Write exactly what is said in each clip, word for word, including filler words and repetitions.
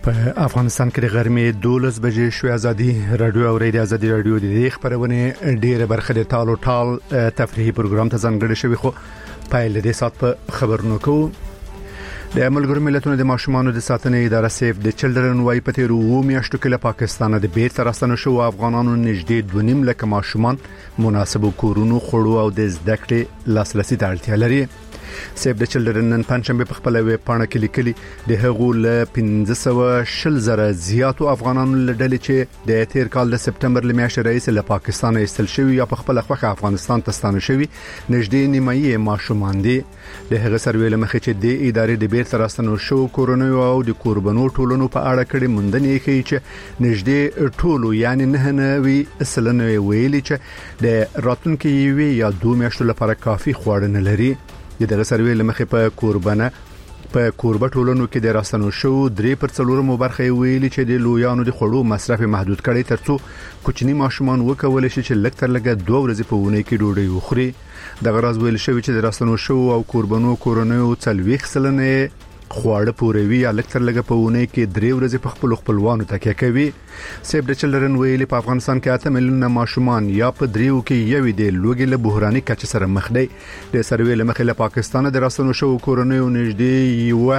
په افغانستان کې د غرمې دولس بجې شوې ازادي رادیو او ریډیو ازادي رادیو د خبرونه ډیره برخه د ټالو ټال تفریحي پروګرام ته ځانګړی شوی خو پایل د سات په خبرونو کو د ملګرو ملتونو د ماشومانو د ساتنې اداره سیف د چلډرن وای په تیر و میاشتو کې له پاکستان د بیرته راستنه شو افغانانو نږدې دوه نیم لک ماشومان مناسب کورونو خړو او د زده کړې لاسرسي ته اړتیا لري. سیف د چلډرن نن پنځمبه په خپل ویب پاڼه کې لیکلي د هغو له پنځه سوه شل زره زیاتو افغانانو لړل چې د تیر کال د سپټمبر لمیاشتې رئیس له پاکستان ایستل شوی یا په خپل خوخه افغانستان ته ستانه شوی نږدې نیمایي ماشومان دي. د هغه سروې لمخې چې د ادارې د بیرته راستنو شو کورونو او د قربانو ټولونو په اړه کړي موندنې کوي چې نږدې ټولو یعنی نه نوي سلنه ویلي چې د راتلونکي وی یا دوه میاشتو لپاره کافي خواړه نه لري. دغه سروې لمخې په قربانه په قربه ټولونو کې د راستنو شو درې پر څلورم برخه ویلي چې د لویانو د خړو مصرف محدود کړي ترڅو کوچني ماشومان وکول شي چې لکتر لګه دوه ورځې په ونه کې ډوډۍ وخوري. د غراز ویل شوی چې د راستنو شو او قربانو کورونو څلويخ سلنه خواړه پوروي یا لکتر لګه په ونه کې درې ورځې په خپل خپلوانو تکیه کوي. سیف د چلډرن ویلي په افغانستان کې اته میلیونه ماشومان یا په دریو کې یوې د لوګي له بحراني کچ سره مخ دي. د سروې له مخې له پاکستان د راستنو شو کورونو نږدې یو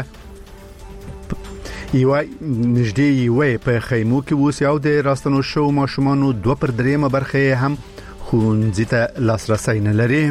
یو نږدې یو په خیمو کې وسی او د راستنو شو ماشومان دوه پر دریمه برخه هم خونځ ته لاسرسي نه لري.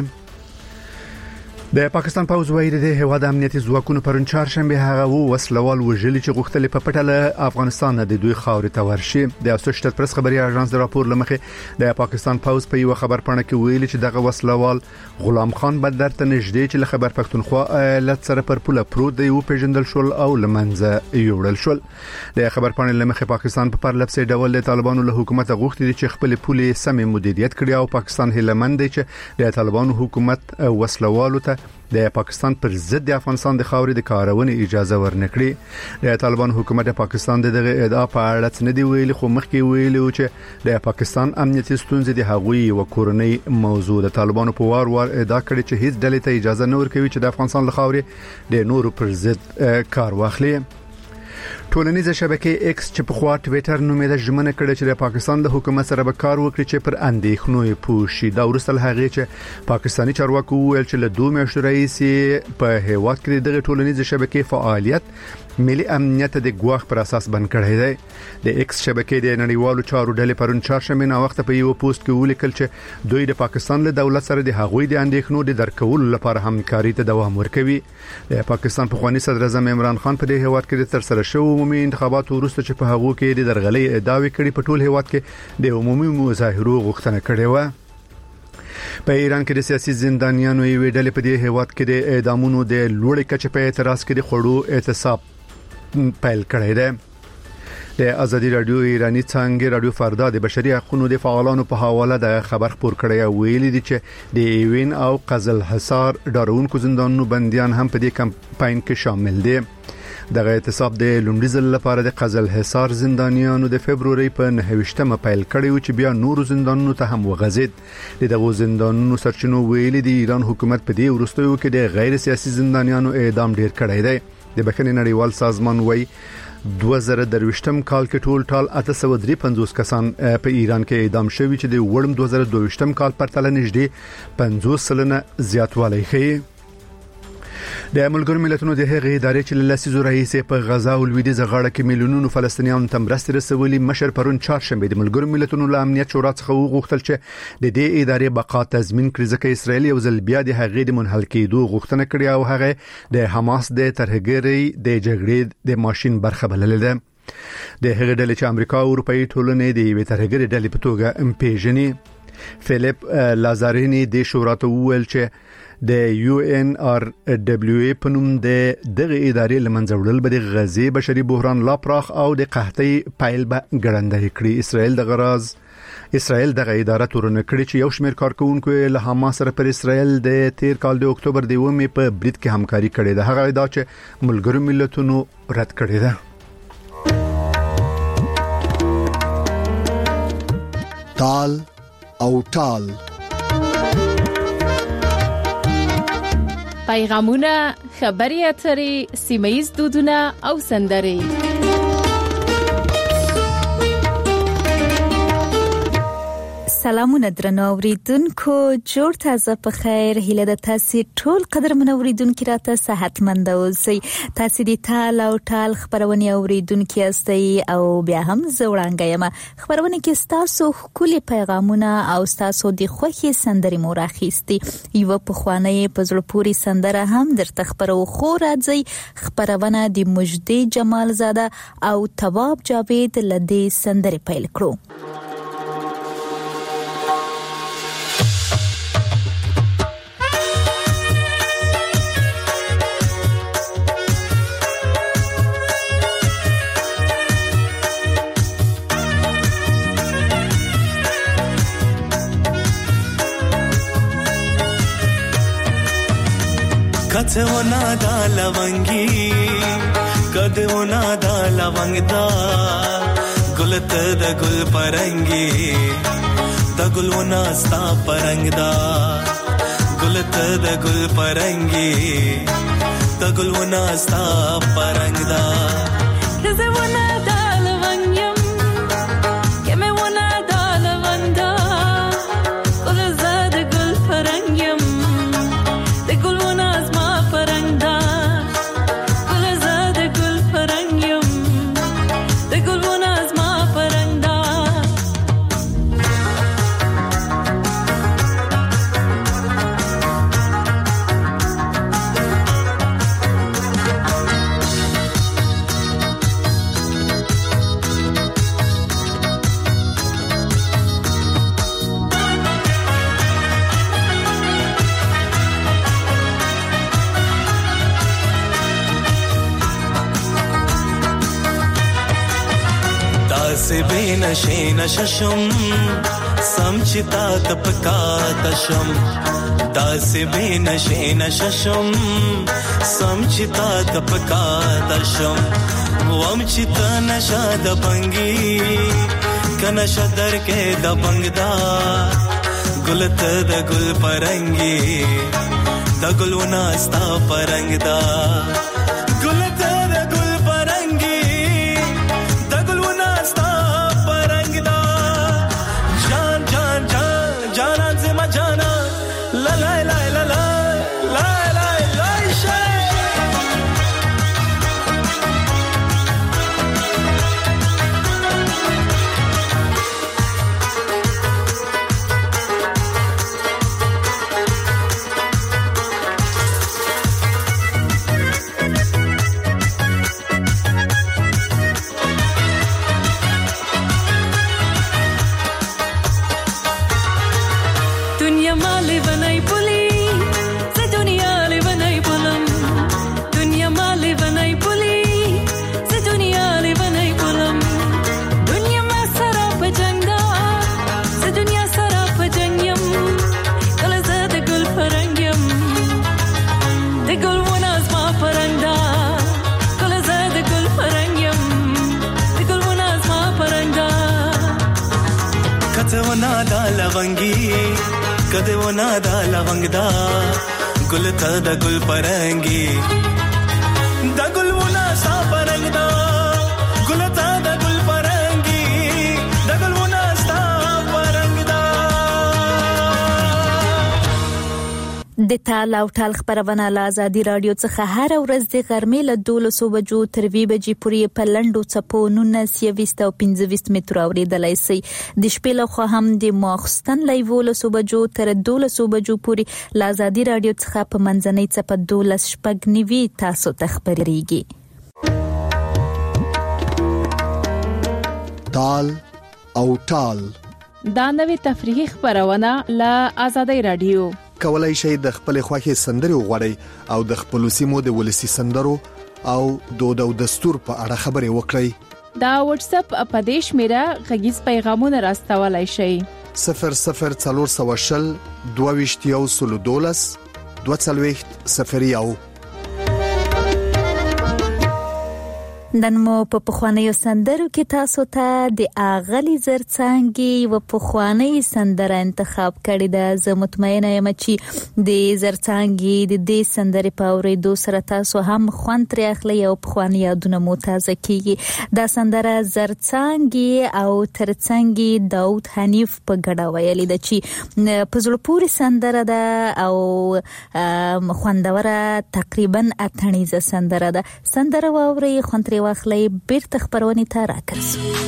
د پاکستان پوز وایي د هواد امنیتي ځواکونو پرون چهارشنبه هغه وو وسلوال وجلی چې غوښتل په پټه له افغانستان د دوی خاورې ته ورشي. د اسوسییټډ پریس خبري اژانس د راپور لمخې د پاکستان پوز په یو خبر پاڼه کې ویلي چې دغه وسلوال غلام خان بدر ته نږدې چې له خبر پښتونخوا ایالت سره پر پوله پروت دی او پیژندل شول او لمنځه یوړل شول. د خبر پاڼې لمخې پاکستان په پرلپسې ډول د طالبانو له حکومت غوښتي چې خپل پولې سمې مدیریت کړي او پاکستان هلمند دی چې د طالبانو حکومت وسلوالو ته د پاکستان پر ضد د افغانستان د خاورې د کارونې اجازه ورنکړي. د طالبان حکومت د پاکستان دغه ادعا په اړه څه نه دی ویلي خو مخکې ویلي چې د پاکستان امنیتي ستونزې د هغوی او کورنۍ موضوع د طالبانو په وار وار ادعا کړې چې هیڅ ډلې ته اجازه نه ورکوي چې د افغانستان له خاورې د نورو پر ضد کار واخلي. ټولنیزه شبکې ایکس چې په خوا ټویټر نومېده ژمنه کړې چې د پاکستان د حکومت سره به کار وکړي چې پر اندېښنو یې پوښي. دا ورسته هغه چې پاکستاني چارواکو ویل چې له دوه میاشتو رئیس په هیواد کې د ټولنیزه شبکې فعالیت ملي امنیت د ګواښ پر اساس بند کړی دی. د ایکس شبکې د نړیوالو چارو ډلې پرون چهارشنبه نا وخت په یو پوسټ کې ولیکل چې دوی د پاکستان له دولت سره د هغوی د اندېښنو د درکولو لپاره همکاري ته دوام ورکوي. د پاکستان پخوانی صدر اعظم عمران خان په دې هیواد کې د تر سره شوو عمومي انتخاباتو وروسته چې په هغو کې د درغلۍ ادعاوې کړي په ټول هیواد کې د عمومي مظاهرو غوښتنه کړې و. په ایران کې د سیاسي زندانیانو یو ډلې په دې هیواد کې د اعدامونو د لوړې کچې په اعتراض کې د خړو اعتصاب پیل کړی دی. د ازادي رادیو ایرانی څنګه رادیو فردا د بشري حقوقو د فعالانو په حواله د خبر خبر کړی او ویلي دي چې د ایوین او قزل حصار ډارونکو زندانونو بنديان هم په دې کمپاین کې شامل دي. دغه اعتصاب د لومړي ځل لپاره د قزل حصار زندانیانو د فبرवरी په نهه پیل کړی او چې بیا نورو زندانونو ته هم وغځید. دغه زندانونو سرچینو ویلي دي ایران حکومت په دې وروستیو کې د غیر سیاسي زندانیانو اعدام ډیر کړی دی. د بخښنې نړیوال سازمان وایي دوه زره درویشتم کال کې ټول ټال اته سوه درې پنځوس کسان په ایران کې اعدام شوي چې د وړم دوه زره دوه کال پرتله نږدې پنځوس سلنه زیاتوالی ښیي. د ملګرو ملتونو د هغې ادارې چې لسیزو رئیس په غزا او لویدیځ غاړه کې میلیونونو فلسطینیانو ته مرستې رسولي مشر پرون چهارشنبه د ملګرو ملتونو له امنیت شورا څخه وغوښتل چې د دې ادارې بقا تضمین کړي ځکه اسرائیل یو ځل بیا د هغې د منحل کېدو غوښتنه کړې او هغه د حماس د ترهګرۍ د جګړې د ماشين برخه بللې ده. د هغې ډلې چې امریکا او اروپאי ټولنې د یوې ترهګرۍ ډلې په توګه پیژني. فلیپ لازارینی د شورا ته وویل چې د یو ان آر دبليو ای په نوم د دغه ادارې لمنځه وړل به د غزې بشري بحران لا پراخ او د قحطۍ پایل به ګړندې کړي. اسرائیل د غراز اسرائیل دغه اداره تورن کړي چې یو شمېر کارکونکو له حماس سره پر اسرائیل د تیر کال د اکتوبر د یومې په برید کې همکاري کړې ده. هغه ادعا چې ملګرو ملتونو رد کړې ده. تال او تال پیغامونه، خبري اترې، سیمه‌ییز دودونه او سندرې سلامونه درنو اوریدونکو، جوړ تازه په خیر. هیله د تاسو ټول قدرمن اوریدونکو راته صحتمند اوسئ. تاسو د تال او ټال خبرونه اوریدونکو یاستئ او بیا هم زوړانګه یم. خبرونه کې تاسو خولي پیغامونه او تاسو د خوخي سندري مو راخېستي. یو په خوانه په زړه پوری سندره هم درته خبرو خو راځي. خبرونه د مجدي جمال زاده او تواب جاوید لدی سندري پیل کړو. कथे वो नादा लवंगी कदे वो नादा लवंगदा गुलत द गुल परंगी द गुल वो नास्ता परंगदा गुलत द गुल परंगी द गुल वो नास्ता परंगदा कथे वो नादा लवंगम के मैं वो नादा लवंदा गुलत द गुल परंगम द गुल वो से बेनशे नशशम समचिता तपका तशम दासे बेनशे नशशम समचिता तपका तशम वमचिता नशा दबंगी कनशा दर के दबंगदा गुलत द गुल परंगी द गुल नास्ता परंगदा गुलत द गुल परंगी जाना ला ला ला ला ला ला ला ला लवंगी कदे वो नादा लवंगदा गुलता द गुल परंगी द गुल वो नासा परंगदा गुलता द गुल परंगी द गुल वो नासा परंगदा. د تال او ټال خبرونه له آزادي رادیو څخه هر ورځ د غرمې له دولسو بجو تر وی بجې پورې په لنډو څپو نولس او پنځه مترو اوریدلای شئ. د شپې له خوا هم د ماخستن له دولسو بجو تر دولسو بجو پورې له آزادي رادیو څخه په منځنۍ څپه دولس شپږ نوي تاسو ته خبرېږي. تال او ټال دا نوې تفریحي خبرونه له آزادي رادیو. کولای شئ د خپل خوښي سندري وغوړئ او د خپل سیمو د ولسی سندرو او دود او دستور په اړه خبرې وکړئ. دا واتس اپ اپدیش میرا غږیز پیغامونه راستولای شئ. صفر صفر څلور سوه شل دوه ویشت یو سلو دولس دوه څلوېښت صفر یو. نن مو په پخوانیو سندرو کې تاسو ته د اغلی زرڅانګي و پخوانی سندره انتخاب کړی ده. زه مطمئنه یم چې د زرڅانګي د دې سندرې په اورېدو سره تاسو هم خوند ترې اخلئ او پخوانی یادونه مو تازه کیږي. دا سندره زرڅانګي او ترڅانګي داود حنیف په ګډه ویلې ده چې په زړه پورې سندره ده او خوندوره تقریبا اتڼیزه سندره ده. سندره واورئ، خوند ترې واخلئ، بیرته خپرونې ته راګرځو.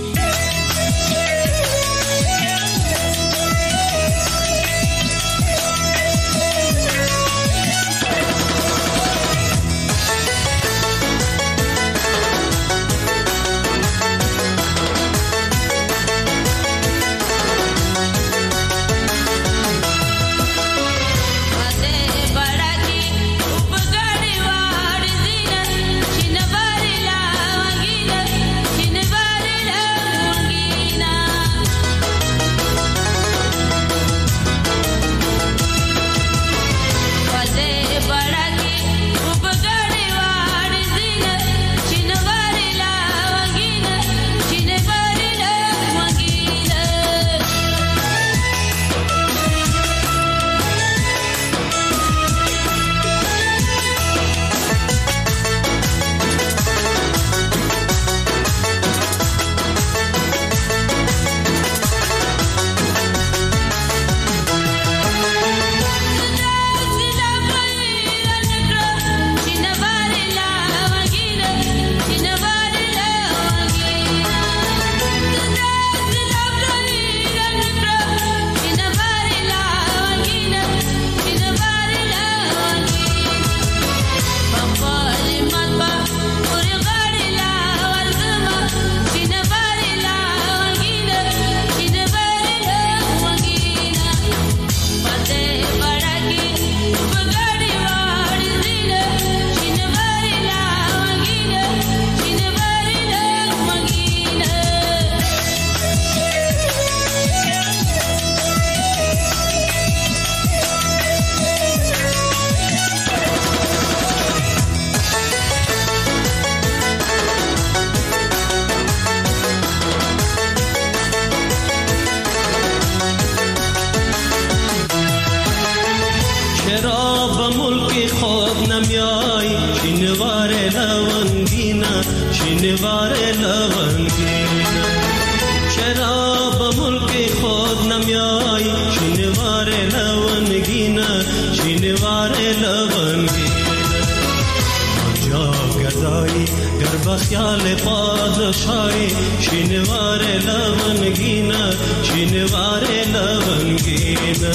خیال پادشاهی شینوار لونگینا شینوار لونگینا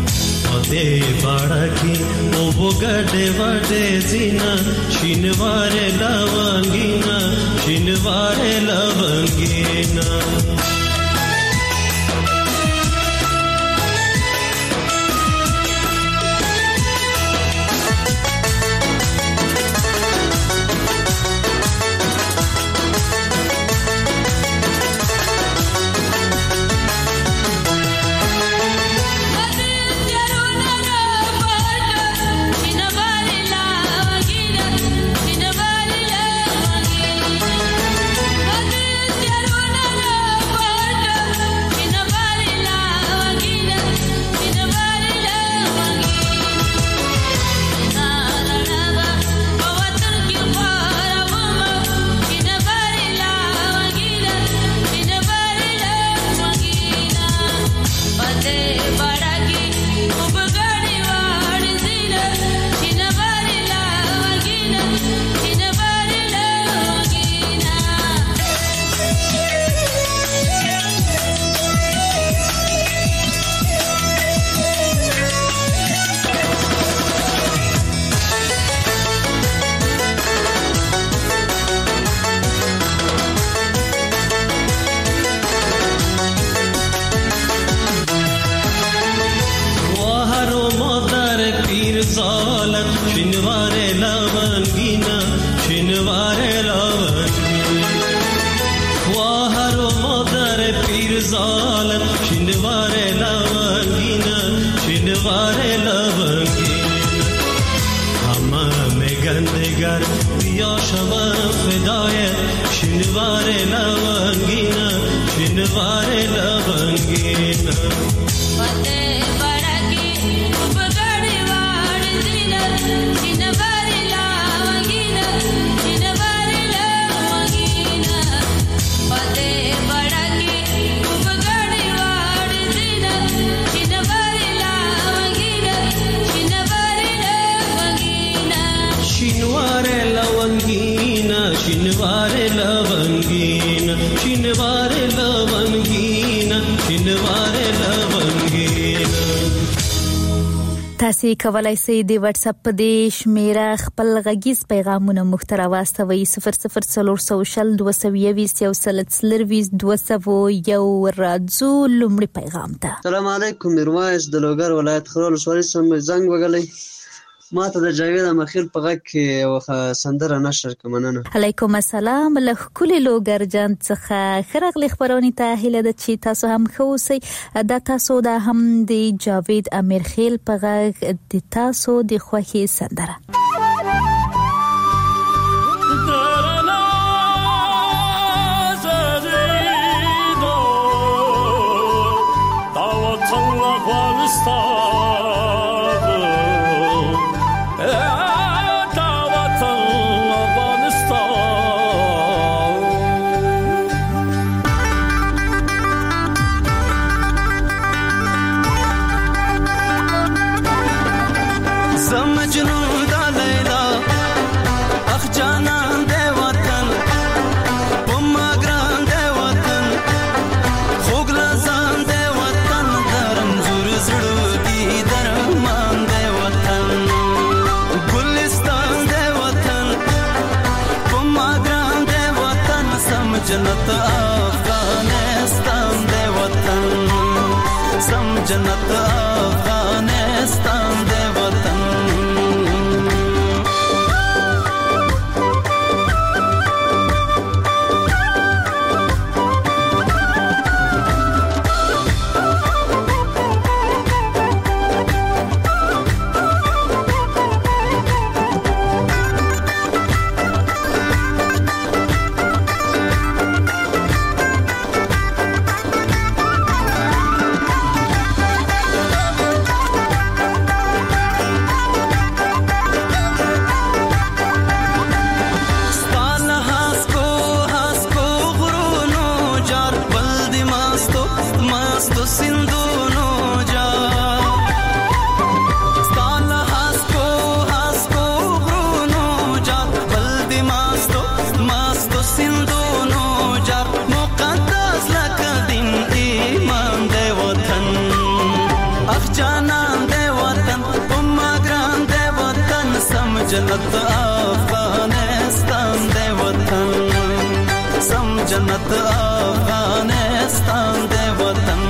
آده باڑکی او بگڑے وڑے زینا شینوار لونگینا شینوار لونگینا Gar بیا شما فدای شینوار لونگینا شینوار لونگینا پته بڑکی بگڑی وار دینا شینوار لونگینا شینوار لونگینا پته بڑکی بگڑی وار دینا شینوار لونگینا شینوار لونگینا شینوار لونگینا شینوار لونگینا شینوار لونگینا شینوار لونگینا تاسو کولای شئ د واتس اپ په دې شمیره خپل غږیز پیغامونه مختر واستوي صفر صفر څلور سوشل دوه سوه یو یو سلسلر ویس دوه سوه یو راځو لومړی پیغام ته. السلام علیکم میرویس د لوګر ولایت خرول شوري سم زنګ وګلې ما ته د جاوید مخیل په غږ کې یو سندره نشر کومنه. علیکم السلام له کلی لوګر جان څخه خرغلی خبرونی ته هله د چی تاسو هم خوسي د تاسو د هم د جاوید امیرخیل په غږ د تاسو د خوخي سندره. जन्नत अफगानिस्तान दे वतन सम जन्नत अफगानिस्तान दे वतन जन्नत अफगानिस्तान दे वतन सम जन्नत अफगानिस्तान दे वतन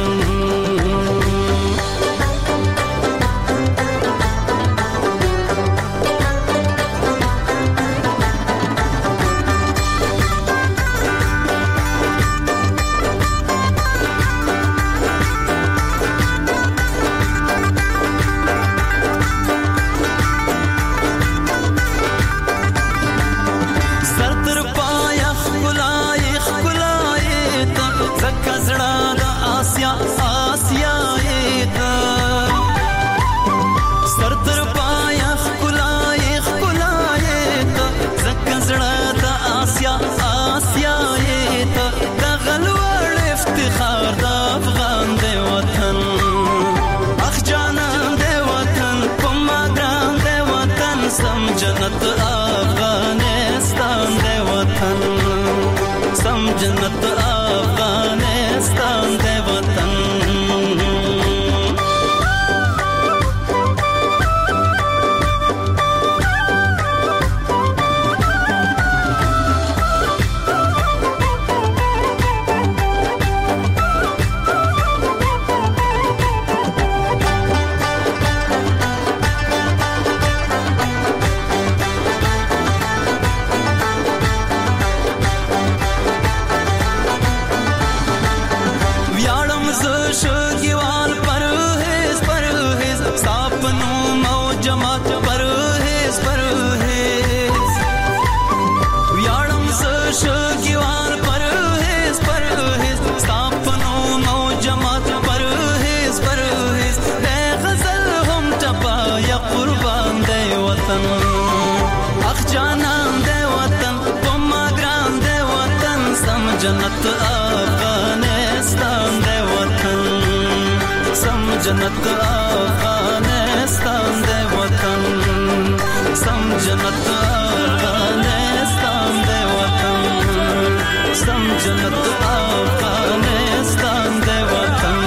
جنت افغانستان دی وطن سم جنت افغانستان دی وطن سم جنت افغانستان دی وطن سم جنت افغانستان دی وطن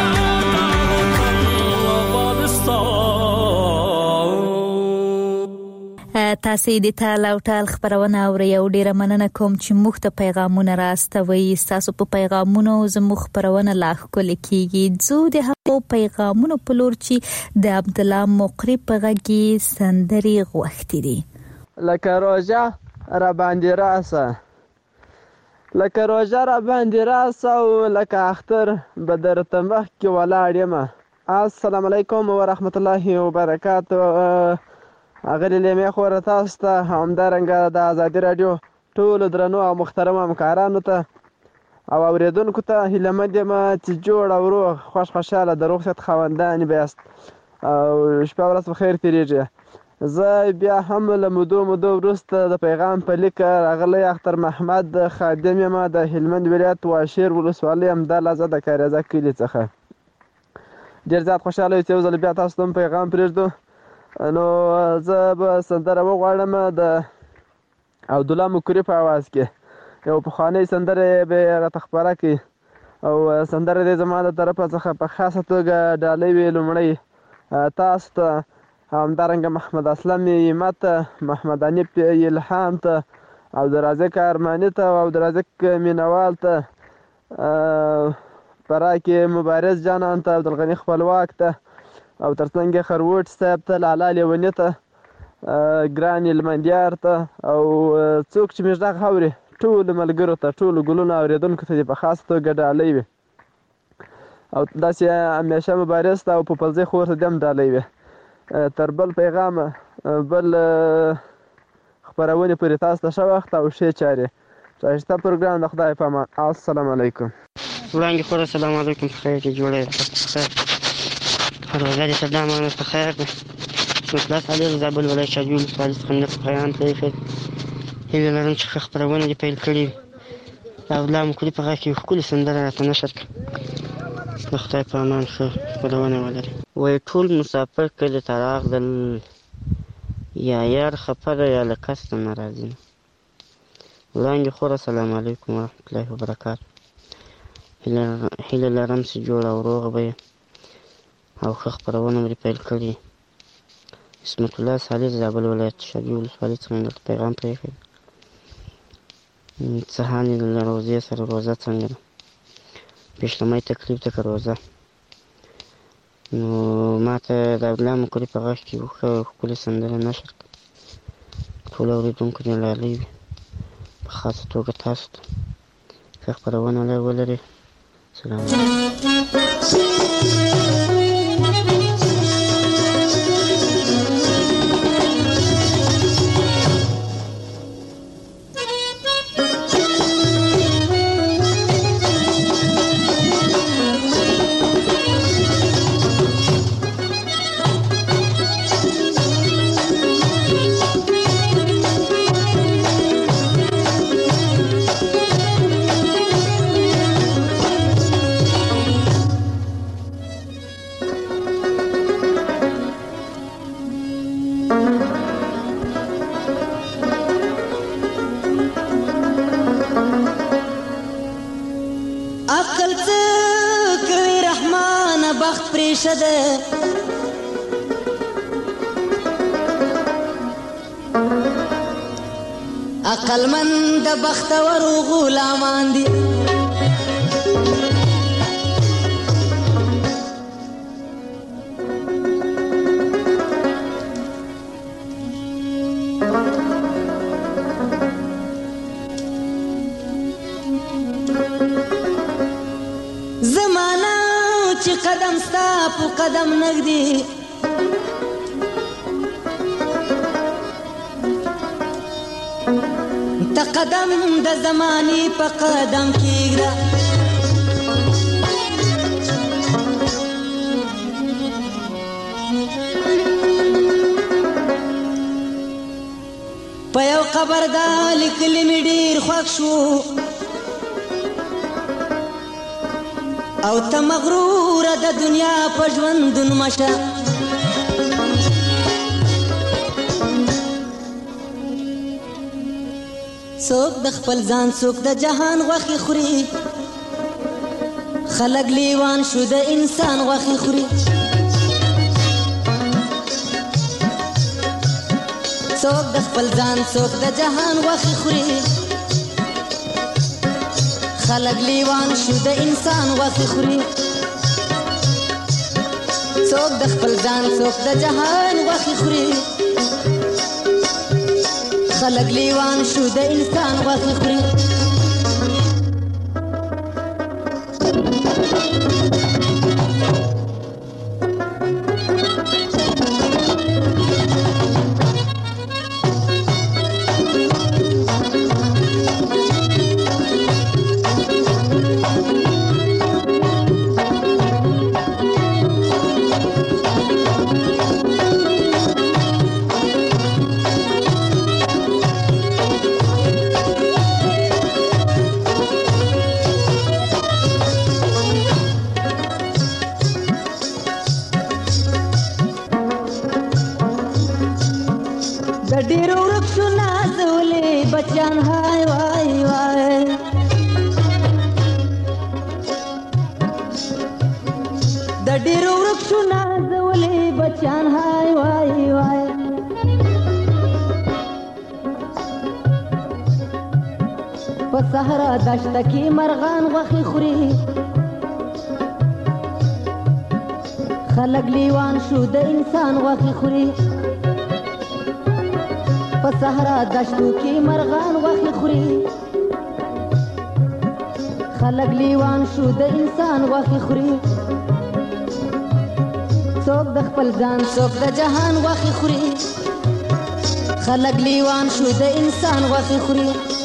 تاسې د تال او ټال خبرونه اورئ او ډیره مننه کوم چې موږ ته پیغامونه راستوي. ستاسو په پیغامونو زموږ خبرونه لا ښکلې کیږي. ځو د هغو پیغامونو په لور چې د عبدالله مقری په غږ کې سندرې غوښتې دي. لکه روژه را باندې راسه لکه روژه را باندې راسه او لکه اختر به درته مخکې ولاړ یم. السلام علیکم ورحمت الله وبرکاتو. اغلی لیمې خوره تاسو ته همدارنګه د ازادي راډیو ټولو درنو او محترمو همکارانو ته او اورېدونکو ته هیله مند یم چې جوړ او روغ خوش خوشحاله د روغ صحت خاوندان بیاست او شپه ورځ په خیر تېرېږي. زه بیا هم له مودو مودو وروسته د پیغام په لیک راغلی اختر محمد خادم یم د هلمند ولایت واشیر ولسوالۍ همدا لحظه د کاریزه کلي څخه. ډېر زیات خوشحاله یو چې یو ځل بیا تاسو ته هم پیغام پرېږدو. نو زه به سندره وغواړم د عبدالله مقری په اواز کې. یو پخوانۍ سندره به یې راته خپره کړي او سندره دې زما د طرفه څخه په خاصه توګه ډالۍ وي لومړی تاسو ته، همدارنګه محمد اسلم یمت ته، محمد حنیف الهام ته، عبدالرازق ارماني ته او عبدالرازق مینوال ته، پراکې مبارز جانان ته، عبدالغني خپلواک ته او ترڅنګ خروټ صاحب ته، لالا لیوني ته، ګران هلمندیار ته او څوک چې موږ غږ اوري ټولو ملګرو ته، ټولو ګلونو اورېدونکو ته دې په خاصه توګه ډالۍ وي او داسې همیشه مبارز ته او په پلځۍ خور ته دې هم ډالۍ وي. تر بل پیغامه بل خپرونې پورې تاسو ته ښه وخت او ښې چارې. ښایسته پروګرام د خدای په امان. السلام علیکم. وړاندې خور السلام علیکم. په خیر کې جوړه روژه دې صدا مانه په خیر ده. مخلص علي زابل ولایت شاجوی ولسوالۍ څخه مې په بیان پرېښود. هیله لرم چې ښه خپرونه دې پیل کړې وي. د عبدالله مقری په غږ کې یو ښکلې سندره راته نشر کړه. د خدای په امان ښه خپرونه ولري. وایي ټول مسافر کلي ته راغلل، یا یار خفه ده یا له کسته نه راځي. وړاندې خور السلام علیکم ورحمت الله وبرکاتو. هیله لرم چې جوړ او روغ به یې او ښه خپرونه مې پیل کړې. اسمت الله صالح زابل ولایت شاجوی ولسوالۍ څخه مې درته پیغام پرېښود. څه حال یې له روژې سره؟ روژه څنګه ده؟ بېشلمۍ تکلیف ده که روژه؟ نو ما ته د عبدالله مقری په غږ کې یو ښه ښکلې سندره نشر کړه. ټولو اورېدونکو دې ډالۍ وي، په خاصه توګه تاسو ته ښه خپرونه ولري. سلام علیکم. عقلمند د بختورو غلامان دي، زمانہ چې قدم ستا په قدم نږدې ته قدم د زمانې په قدم کېږده. په یو قبر دا لیکلي مې ډېر خوښ شو، او ته مغرور د دنیا په ژوندون مشه څوک د خپل ځان څوک د جهان غوښې خوري خلک لیوان شو د انسان غوښې خوري څوک د خپل ځان څوک د جهان غوښې خوري خلک لیوان شو د انسان غوښې خوري څوک د خپل ځان څوک د جهان غوښې خوري خلق لیوان شو د انسان غوښې خوري ډېرو ورک شو نازولې بچیان هاي وای وای د ډېرو ورک شو نازولې بچیان هاي وای وای په صحرا دشته کې مرغان غوښې خوري خلک لیوان شو د انسان غوښې خوري په صحرا دشتو کې مرغان غوښې خوري خلک لیوان شو د انسان غوښې خوري څوک د خپل ځان څوک د جهان غوښې خوري خلک لیوان شو د انسان غوښې خوري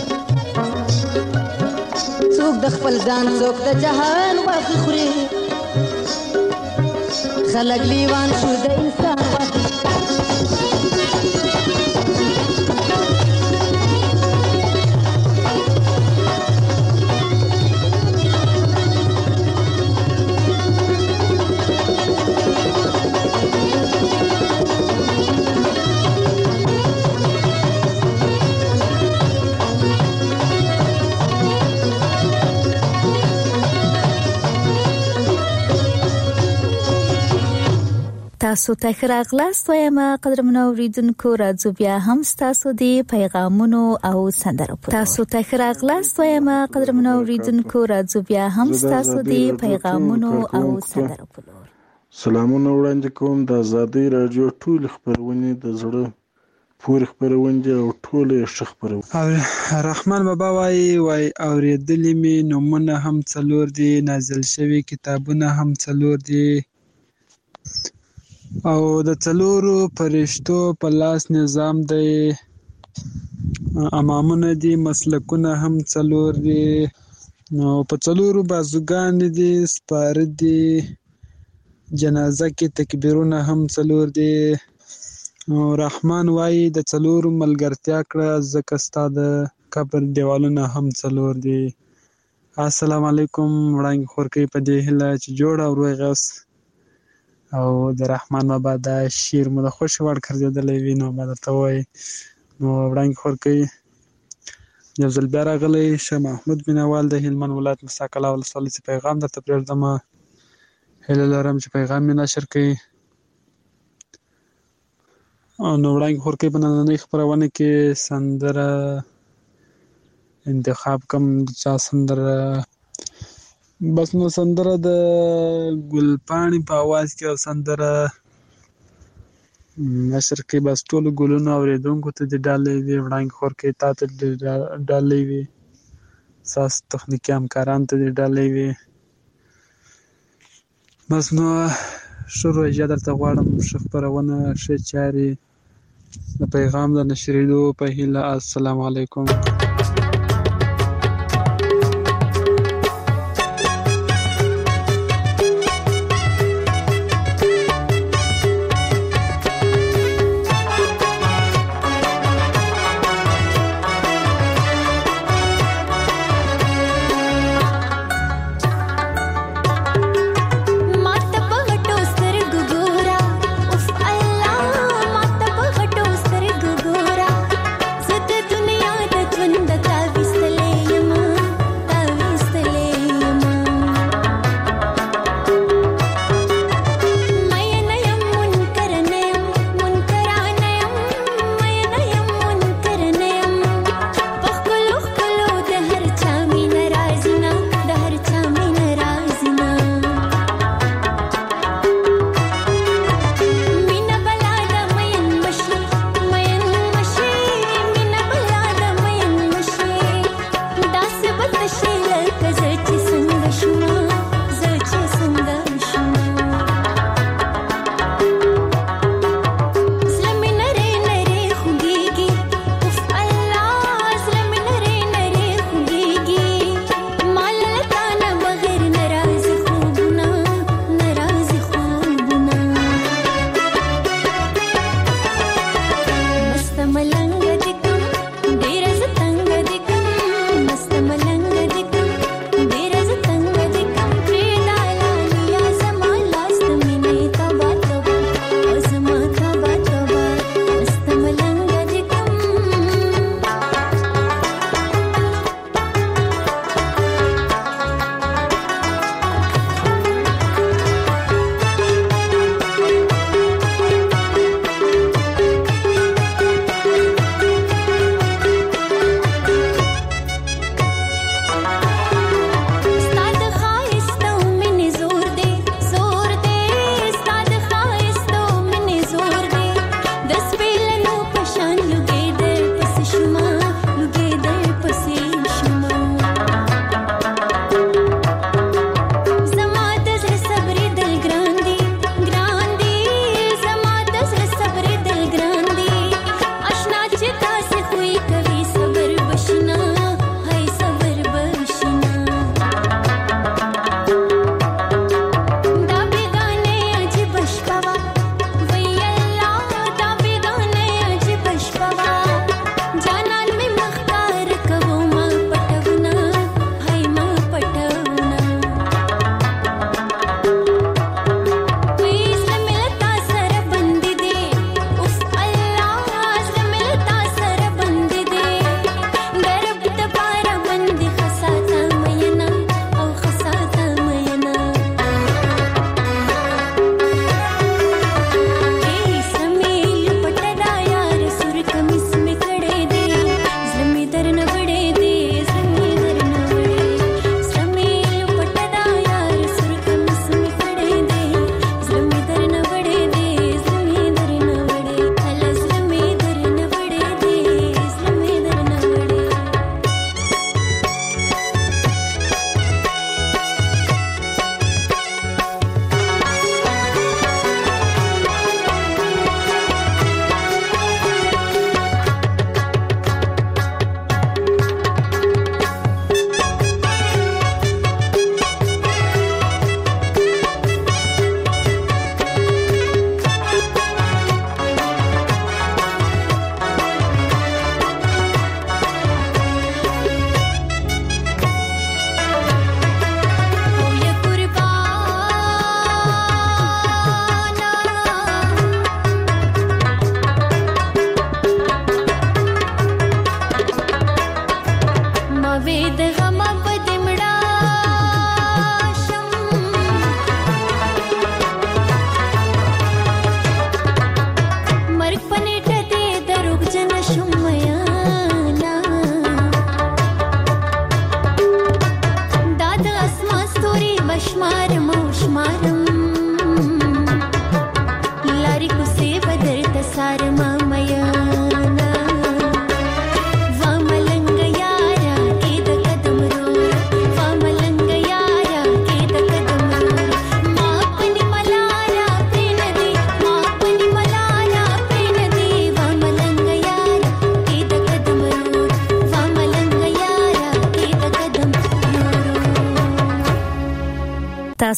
څوک د خپل ځان څوک د جهان غوښې خوري خلک لیوان شو د انسان غوښې تاسو ته ښه راغلاست وایم قدرمنو اوریدونکو راځو بیا هم تاسو د پیغامونو او سندرو تاسو ته ښه راغلاست وایم قدرمنو اوریدونکو راځو بیا هم تاسو د پیغامونو او سندرو سلامونه وړاندې کوم د آزادۍ رادیو ټول خبرونه د زړه پورې خبرونه او ټول ښه خبرونه رحمان بابا وای وای اوریدلې می نومونه هم څلور دي نازل شوی کتابونه هم څلور دي او د څلورو فرشتو په لاس نظام دی امامونه دي مسلکونه هم څلور دي نو په څلورو بازوګان دي سپاره دي جنازه کې تکبیرونه هم څلور دي رحمان وای د څلورو ملګرتیا کړه ځکه ستا د قبر دیوالونه هم څلور دي السلام علیکم وړاندې خورکې په دې هیله چې جوړ او روغ یاست او د رحمان بابا دا شعر مو د خوښ وړ ګرځېدلی وي نو ما درته وایي نو وړاندې خورکۍ یو ځل بیا راغلی شه محمود مینوال د هلمند ولایت موسی کلا ولسوالۍ څخه پیغام درته پرېږدمه هیله لرم چې پیغام مې نشر کړي نو وړاندې خورکۍ په نننۍ خپرونه کې سندره انتخاب کوم چا سندره بس نو سندره د ګلپاڼې په اواز کې او سندره نشر کې بس ټولو ګلونو اورېدونکو ته دې ډالۍ وي وړاندې خورکۍ تا ته دې ډالۍ وي ستاسو تخنیکي همکارانو ته دې ډالۍ وي بس نو ښه روژه درته غواړم ښه خپرونه ښې چارې د پیغام د نشرېدو په هیله السلام علیکم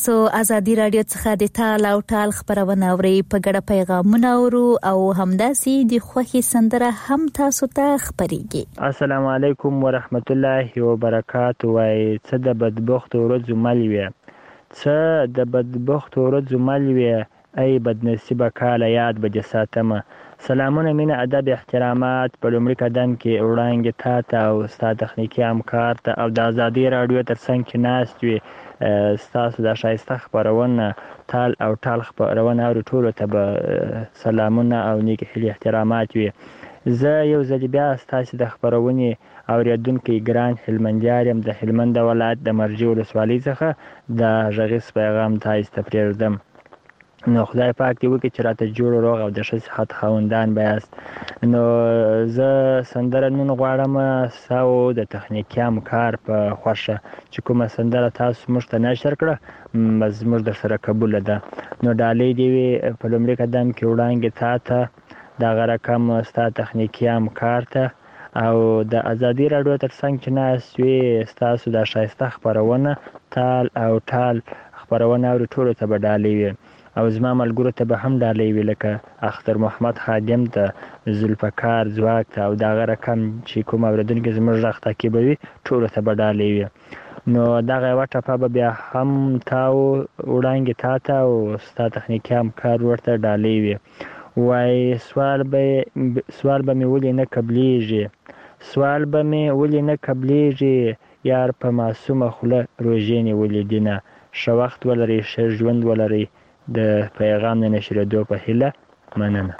تاسو ازادي رادیو څخه د تال او ټال خبرونه اورئ په ګډه پیغامونه اورو او همداسې د خوښي سندره هم تاسو ته خبريږي. السلام علیکم ورحمت الله وبرکاته. وای څه د بدبخت ورځ ملوي څه د بدبخت ورځ ملوي ای بدنصیبه کاله یاد به جساتمه. سلامونه مینه ادب احترامات په لومړي قدم کې وړاندې تا ته او ستا تخنیکي همکار ته او د ازادي رادیو ترڅنګ چې ناست وي ستاسو د ښایسته خپرونه تال او ټال خپرونه اوري ټولو ته به سلامونه او نیک هیلې احترامات وي. زه یو ځل بیا ستاسو د خپرونې اوریدونکی ګران هلمندیار یم د هلمند ولایت د مرجې ولسوالۍ څخه د غږیز پیغام تاسو ته پرېږدم. نو خدای پاک دې وکړي چې راته جوړ روغ او د ښه صحت خاوندان به یاست. نو زه سندره نن غواړم ستا د تخنیکي همکار په خوښه چې کومه سندره تاسو موږ ته نشر کړه زموږ درسره قبوله ده. نو ډالۍ دې وي په لومړي قدم کې وړاندې تا ته دغه رقم ستا تخنیکي همکار ته او د ازادي رادیو ترڅنګ چې ناست وي ستاسو د ښایسته خپرونه تال او ټال خپرونه اوري ټولو ته به ډالۍ وي او زما ملګرو ته به هم ډالۍ وي لکه اختر محمد خادم ته ذوالفقار ځواک ته او دغه رقم چې کوم اورېدونکي زموږ غږ تعقیبوي ټولو ته به ډالۍ وي. نو دغه یوه ټپه به بیا هم تا وړاندې تا ته او ستا تخنیکي همکار ورته ډالۍ وي. وایي سوال به سوال به مې ولې نه قبلیږي سوال به مې ولې نه قبلیږي یار په معصومه خوله روژې نیولې دینه. ښه وخت ولرئ ښه ژوند ولرئ. د پیغام د نشرېدو په هیله مننه.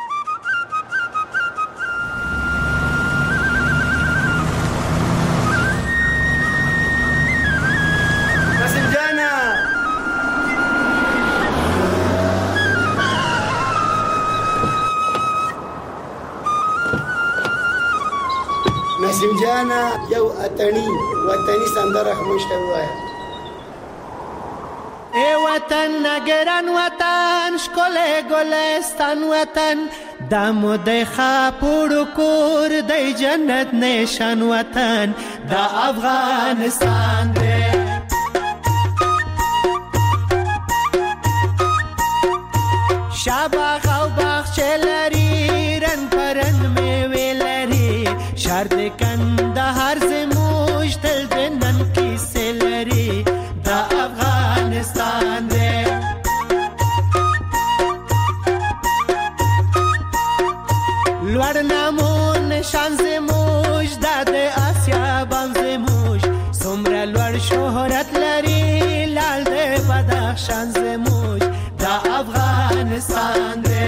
نسیم جانا نسیم جانا یو اتنی وطنی سندره خموشته وایا. ای وطن نگران وطن شکل گلستان وطن دمو دی خاپوڑو کور دی جنت نشان وطن دا افغانستان دی. شاباغ او باغچه لري رنگ پرنگ میوه لري شهر د کندهار زموږ تل د نن کیسې لري دا افغانستان دی. لوړ نامون شان زموږ دا د آسیا بام زموږ څومره لوړ شهرت لري لال د بدخشان زموږ دا افغانستان دی.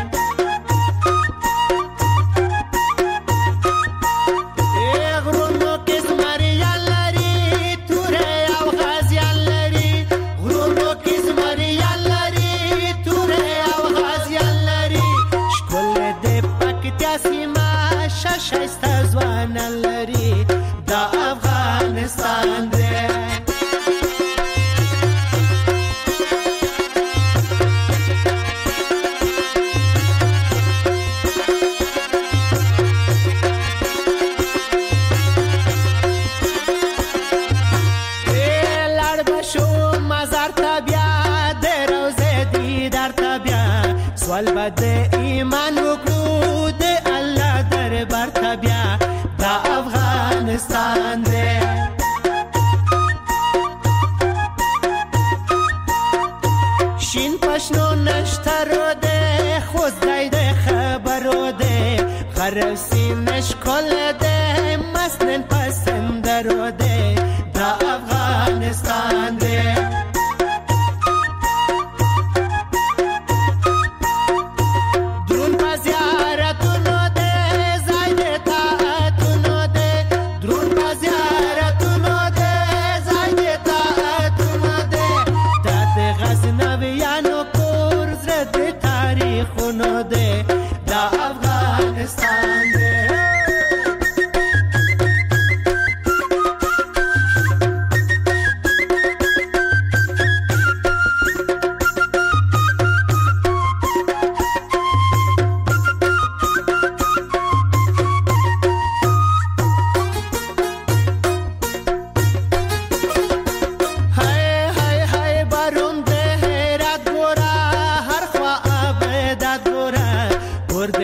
شایسته ځوان لري دا افغانستان دی. لړ بشو مزار ته بیا د روزې دیدار ته بیا سوال به د ایمان وکړو د الله دربار ته بیا دا افغانستان دی. شین پشنو نشترو دی خوزدای دی خبرو دی غرب سینش کل دی مسنن پسندرو دی دا افغانستان دی.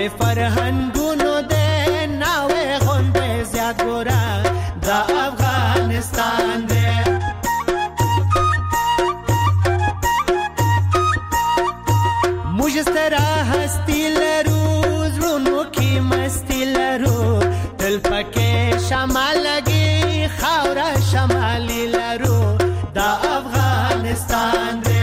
فرهنګونو دې ناوې غونډې زیات ګوره د افغانستان دې موږ ستره هستي لرو زړونو کې مستي لرو تل پکې شمال لګي خاوره شمالي لرو د افغانستان دې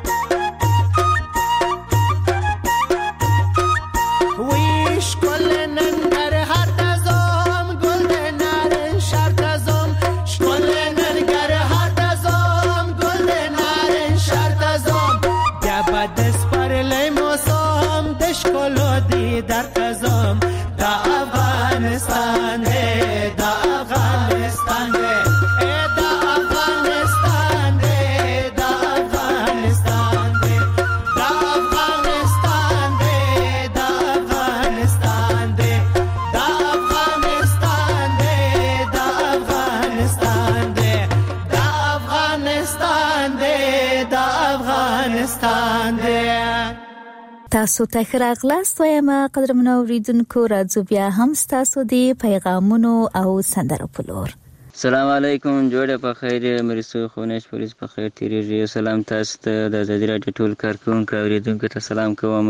ویش کل ننګرهار ته ځم ګل د نارنج ښار ته ځم ښکل ننګرهار ته ځم ګل د نارنج ښار ته ځم بیا به د سپرلۍ موسم د ښکلو دیدار ته ځم د افغانستان دی د افغانستان دی د افغانستان دی د افغانستان دی د افغانستان دی د افغانستان دی د افغانستان دی د افغانستان دی د افغانستان دی د افغانستان دی تاسو ته ښه راغلاست وایم قدرمنو اوریدونکو راځو بیا هم ستاسو د پیغامونو او سندرو په لور السلام علیکم جوړه په خیر مرسو خونش پولیس په خیر تیریږي سلام تاسو ته د ازادي راډیو ټول کارکونکو اوریدونکو ته سلام کوم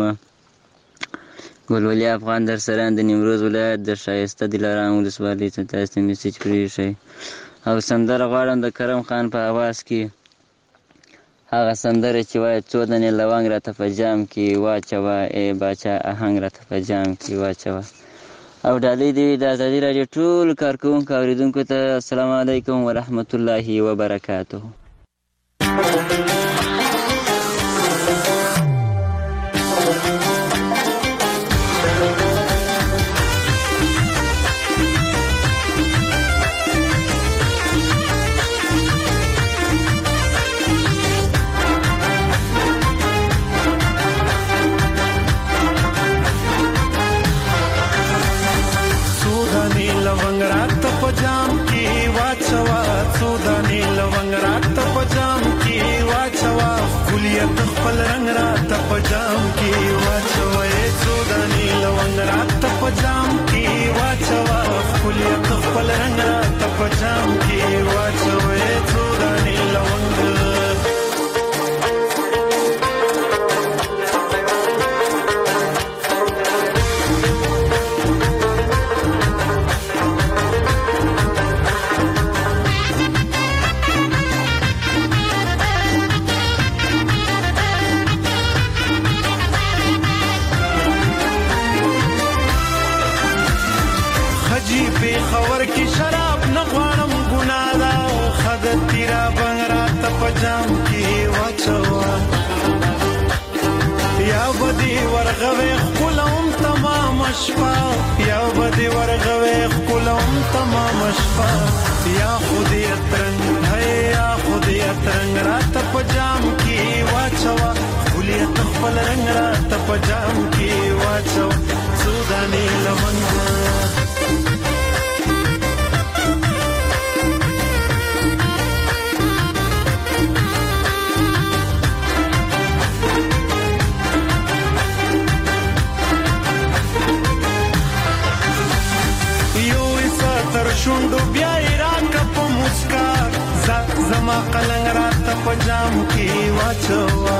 ګلولي افغان در سره د نیمروز ولایت د شایسته دلارام ولسوالۍ ته تاسو ته میسج کړی شي او سندره غواړم د کرم خان په आवाज کې هغه سندره چې وایي څو دانې لونګ راته په جام کې واچوه ای باچا آهنګ راته په جام کې واچوه او ډالۍ دې د ازادي راډیو ټول کارکونکو اوریدونکو ته السلام علیکم ورحمت الله وبرکاته پجام کی واچوا سودانی لونګ رات پجام کی واچوا کلیت خپل رنگ رات پجام کی واچوا سودانی لونګ رات پجام کی واچوا کلیت خپل رنگ رات پجام کی واچوا سودانی لونګ خور کی شراب نغوانم گنادا خدت تیرا بنگرات پجام کی واچوا یا بدی ورغوی خلوم تمام شپا یا بدی ورغوی خلوم تمام شپا یا خودی اترنگ ہے یا خودی اترنگ رات پجام کی واچوا خلیت خپل رنگ رات پجام کی واچوا سودانی لمنگ شوندو بیا ایران کا په مسکا ز زما قلنګ رات په جام کې واچوا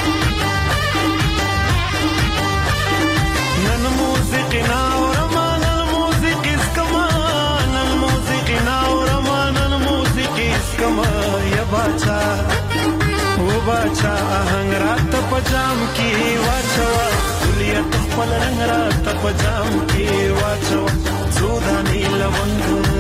نن موسیقي ناورما نن موسیقي اسکما نن موسیقي ناورما نن موسیقي اسکما یا باچا و باچا آهنګ رات په جام کې واچوا کلیت خپل رنگ رات په جام کې واچوا سودانی لونګ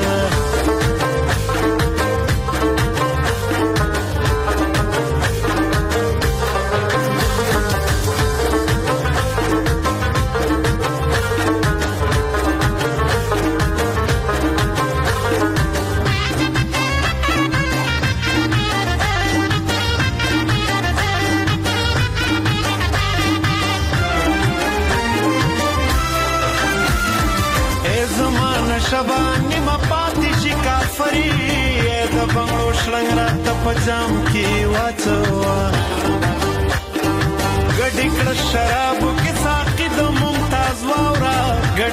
شبانی ما پاتی شي کافری د بنگلو شلنګ رات په جام کې واچوا ګډی کړه شراب کې ساقي د ممتاز واور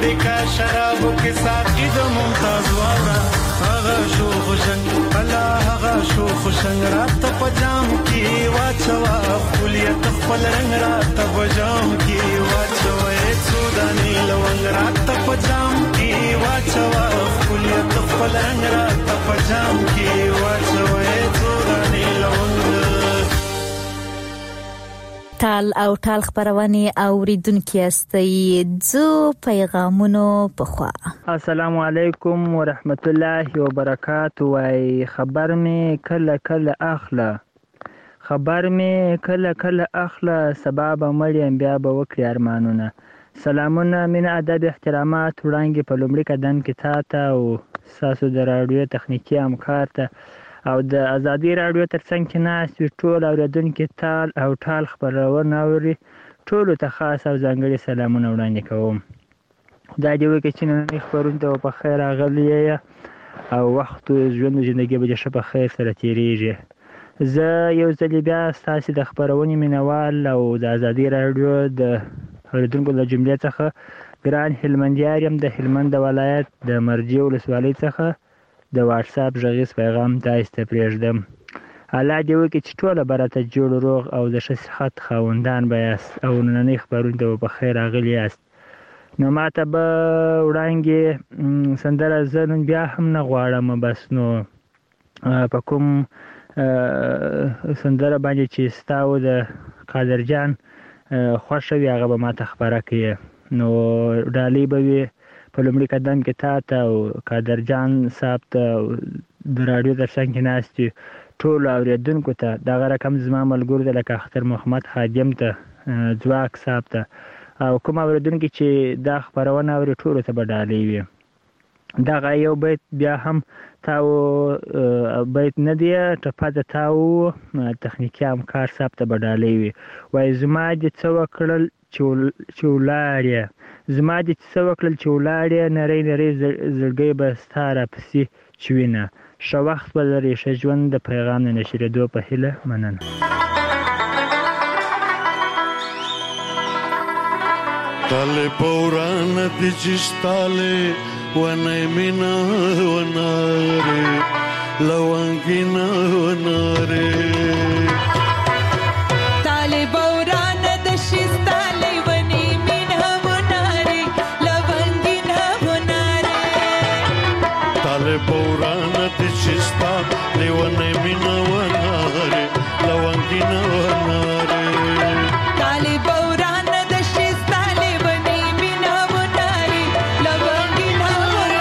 لیکا شرابو کې ساقي د ممتاز واورا هغه شو خوشنګ الله هغه شو خوشنګ رات په جام کې واچوا خپلیت خپل رنگ رات په جام کې واچوا سوداني لونګ رات په جام کې واچوا خپلیت خپل رنگ رات په جام کې واچوا سوداني لونګ ټال او ټال خبرونه اوریدونکو استي زو پیغامونو په خوا. السلام علیکم ورحمت الله وبرکاته. وای خبر می کله کله اخله خبر می کله کله اخله سبب مریم بیا به وکړي ارمانونه. سلامونه من ادب احترامات وړاندې په لومړي قدم کې تاته او ساسو د رادیو تخنیکی همکار ته او د ازادي رادیو ترڅنګ کې ناست وي ټول اوریدونکو ټال او ټال خبرونه اوري ټول ته خاص او ځانګړي سلامونه وړاندې کوم. خدای دې وکړي چې نن خبرونه په خیر راغلي او وخت ژوند ژوندۍ به ښه په خیر سره تیریږي. زه یو ځل بیا ستاسو د خبرونې مینوال او د ازادي رادیو د اوریدونکو له جملې څخه ګران هلمندیار یم د هلمند ولایت د مرجې ولسوالۍ څخه د واتس اپ غږیز پیغام تاسو ته پرېږدم. الله دې وکړي چې ټول برته جوړ روغ او د ښه صحت خاوندان بیاست او نننۍ خبرونه په خیر راغلي یاست. نو ماته به وړاندې سندره زه نن بیا هم نه غواړم بس نو په کوم سندره باندې چې ستاو د قادر جان خوښه وي هغه به ماته خبره کړي. نو ډالۍ به وي په لومړي قدم کې تا ته او قادر جان صاحب ته د رادیو ترڅنګ کې ناست وي ټولو اورېدونکو ته دغه رقم زما ملګرو دی لکه اختر محمد خادم ته ځواک صاحب ته او کوم اورېدونکي چې دا خبرونه اوري ټولو ته به ډالۍ وي. دغه یو بیت بیا هم تاو بیت نه دی ټپه د تاو تخنیکي همکار صاحب ته به ډالۍ وي. وایي زما دې څه وکړل چې ولاړې زما دې څه وکړل چې ولاړې نری نری زړګی به ستا راپسې چوینه ښه وخت به لرې ښه ژوند د پیغام نه نشرېدو په هیله مننه. تاله پوران دي چې ستاله ونه مینا وناره لونګینا وناره تاله پوران د شستاله ونه مینا وناره لونګینا وناره تاله پوران دي چې ستاله ونه مینا وناره لونګینا وناره تاله پوران د شستاله ونه مینا وناره لونګینا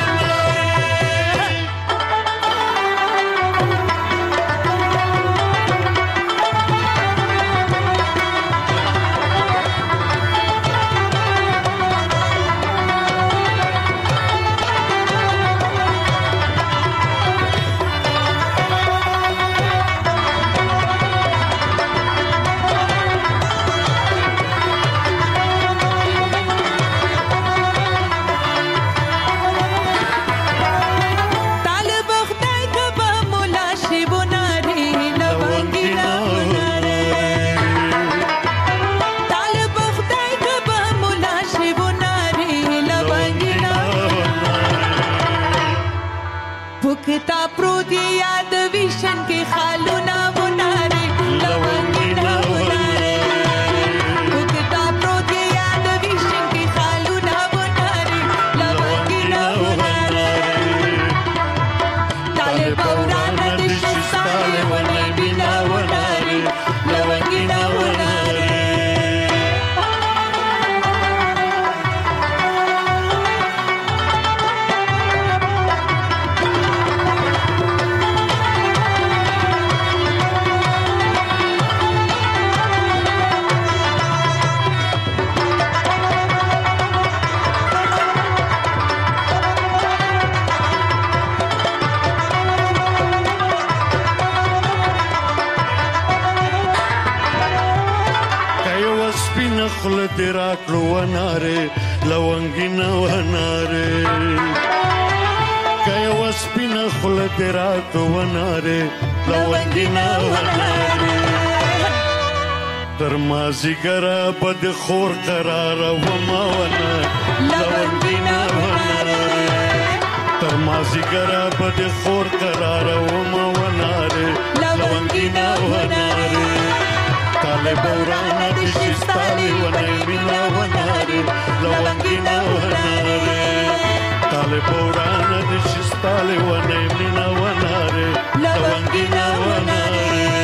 پکتا پروت یاد ویشن کې خالونه وناره لونګینا وناره پکتا پروت یاد ویشن کې خالونه وناره لونګینا وناره تاله پوران د شستاله ونه بینا وناره لونګینا وناره خل دې راکړو وناره لونګینا وناره که یو سپینه خوله دې راکړو وناره لونګینا وناره تر مازدیګره به د خور قراره ومه ونه لونګینا تر مازیګره به د خور قراره ومه ونارې لونګینه ونارې طالب ورانه د شي ستا لیونۍ مینه ونارې لونګینه ونارې طالب ورانه د شي ستا لیونۍ مینه ونارې لونګینه ونارې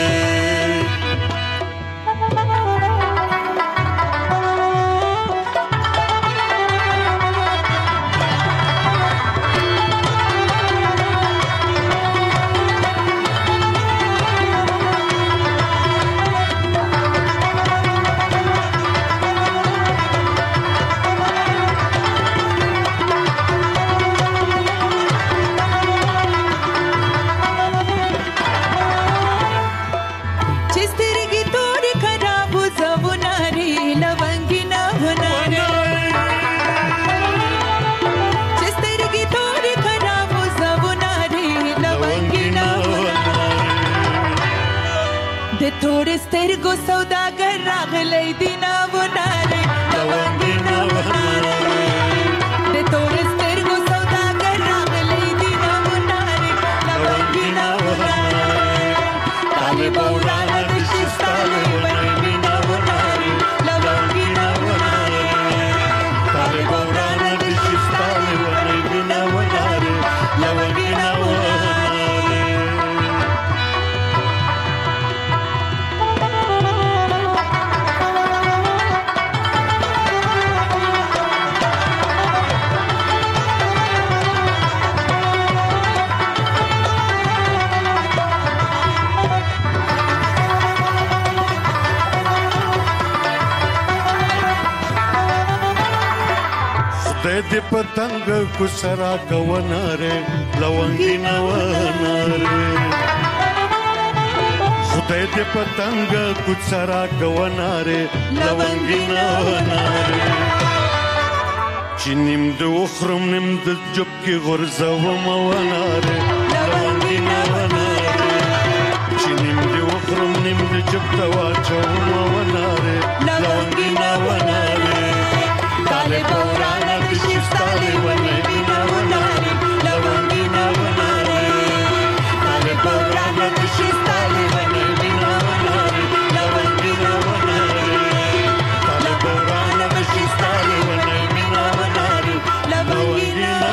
थोड़े سترګو سوداګر راغلی دینا وناره لونګینا وناره د تور سترګو سوداګر راغلی دینا وناره لونګینا وناره طالب ورانه د شستاله ونینا وناره لونګینا وناره طالب ورانه د شستاله ونینا وناره لونګینا وناره د پتنګ کو سرا کووناره لونګینا وناره خدای دې پتنګ کو سرا کووناره لونګینا وناره چنیم د وخرم نیم د جب کې غرزه و موناره لونګینا وناره چنیم د وخرم نیم د جب ته واچو موناره لونګینا وناره طالب ورانه د شستاله ونینا وناره لونګینا وناره طالب ورانه د شستاله ونینا وناره لونګینا وناره طالب ورانه د شستاله ونینا وناره لونګینا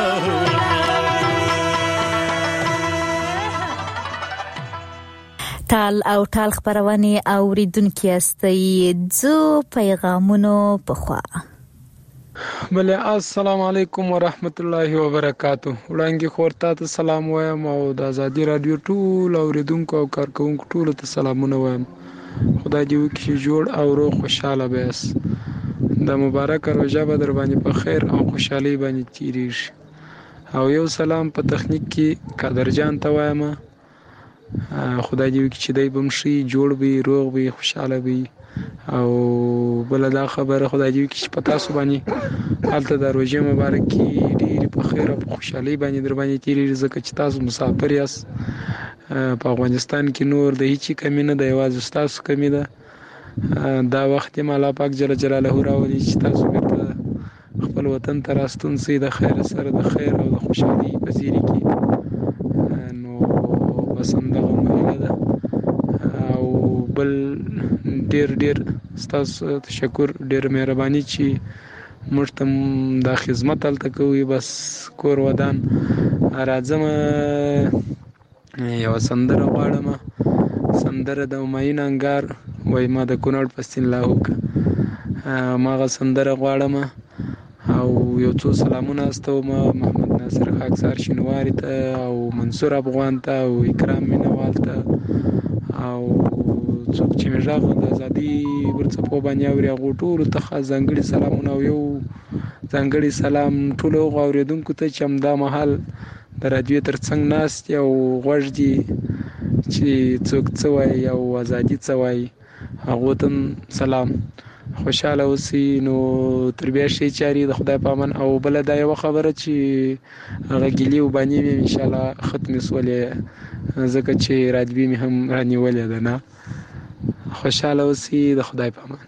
ټال او ټال خبرونه اوریدونکو استي ځو پیغامونو په خوا بله السلام علیکم ورحمت الله وبرکاتہ وړاندې خورته ته سلام وایم او د ازادي رادیو ټول اوریدونکو او کارکونکو ټول ته سلامونه وایم خدای دې وکړي جوړ او روغ خوشاله بیاس د مبارک روزه به در باندې په خیر او خوشحالي باندې تیری شي او یو سلام په تخنیک کې قدرجان ته وایم خدای دې وکړي چې دای بمشي جوړ وي روغ وي خوشاله وي او بل دا خبره خدای دې وکړي چې پتا سو باندې حالت د روزه مبارکي ډېر په خیر او خوشحالي باندې در باندې تیری ځکه چې تاسو مسافر یاست په افغانستان کې نور د هیڅ کمی نه د یوازې تاسو کمی ده دا وخت یې الله پاک جل جلاله راولي چې تاسو بیرته خپل وطن ته راستون سي د خیر سره د خیر او د خوشحالي په زیری کې نو بس همدغه مهاله ده او بل ډیر ډیر ستاسو تشکر ډیر مهرباني چې موږ ته د خدمت تلته کوي بس کور ودان راځم یو سندره غواړم سندره د ماین انګار وای ما د کونړ پستین لاهوک ماغه سندره غواړم او یو څو سلامونه استوم محمد ناصر خاکسار شینواری ته او منصور افغان ته او اکرام مینوال ته او څوک چې مجاغ د ازادي ورڅپو باندې اوري هغه ټول ته ځانګړي سلامونه او یو ځانګړي سلام ټول اوریدونکو ته چې همدا مهال د رادیو ترڅنګ ناست او غوږ دي چې څوک څه وایي او ازادي څه وایي هغه ته سلام خوشاله اوسئ نو تر بیا شي چاري د خدای په امان او بل دا یو خبره چې هغه ګلی وبانی مې ان شاء الله ختم سولې ځکه چې رادیو مې هم رانیولې ده نه خوشاله اوسئ د خدای په امان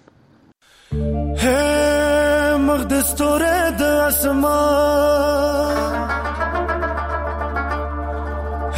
هه مقدس توره د اسمان